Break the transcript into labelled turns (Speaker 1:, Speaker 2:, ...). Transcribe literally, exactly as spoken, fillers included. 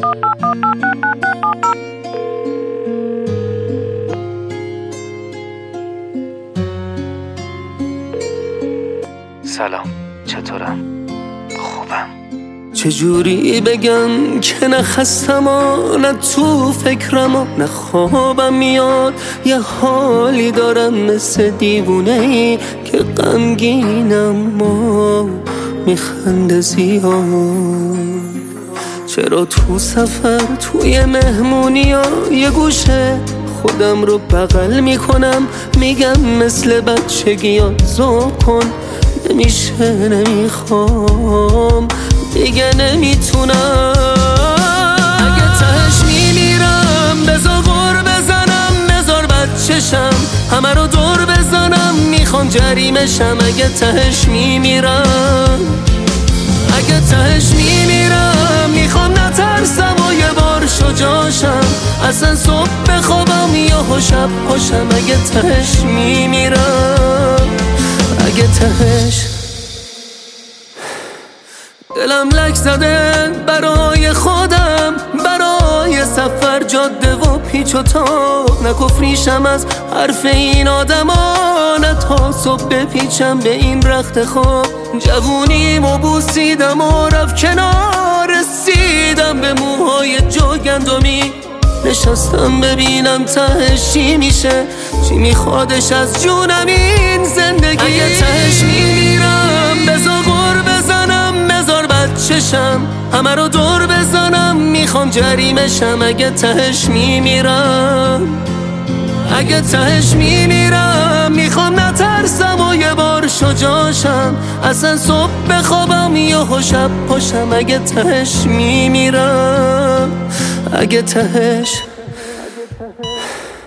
Speaker 1: سلام، چطورم؟ خوبم.
Speaker 2: چجوری بگم که نه خستم و نه تو فکرم و نه خوابم میاد، یه حالی دارم مثل دیوونه ای که غمگینم و میخنده زیاد. چرا تو سفر توی مهمونی ها یه گوشه خودم رو بغل میکنم، میگم مثل بچگی ها ذوق کن، نمیشه نمیخوام دیگه نمیتونم. اگه تهش میمیرم بذار غر بزنم، بذار بچشم همه رو دور بزنم، میخوام جریمشم. اگه تهش میمیرم اگه تهش میمیرم میخوام نترسم و یه بار شجاعشم، اصلا صبح بخوابم یا شب پاشم. اگه تهش میمیرم اگه تهش دلم لک زده برای خودم، برای سفر جاده و پیچ و تاب، نه کفریشم از حرف این آدم ها، نه تا صبح بپیچم به این رخت خواب. جوونیمو بوسیدم و رفت کنار، رسیدم به موهای جوگندمی، نشستم ببینم تهش چی میشه، چی میخوادش از جونم این زندگی. اگه تهش میمیرم بذار غر بزنم، بذار بچشم همه رو دور بزنم، میخوام جریمشم. اگه تهش میمیرم اگه تهش میمیرم میخوام نترسم و یه بار شجاعشم، اصلا صبح بخوابم یا شب پاشم. اگه تهش میمیرم اگه تهش